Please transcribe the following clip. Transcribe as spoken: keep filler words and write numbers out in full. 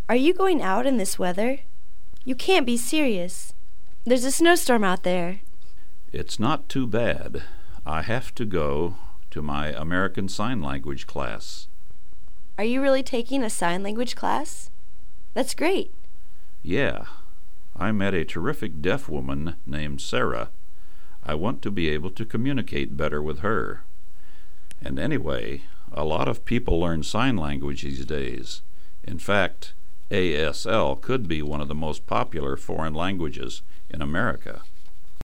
Are you going out in this weather? You can't be serious. There's a snowstorm out there. It's not too bad. I have to go to my American Sign Language class. Are you really taking a sign language class? That's great. Yeah. I met a terrific deaf woman named Sarah. I want to be able to communicate better with her. And anyway, a lot of people learn sign language these days. In fact, A S L could be one of the most popular foreign languages in America.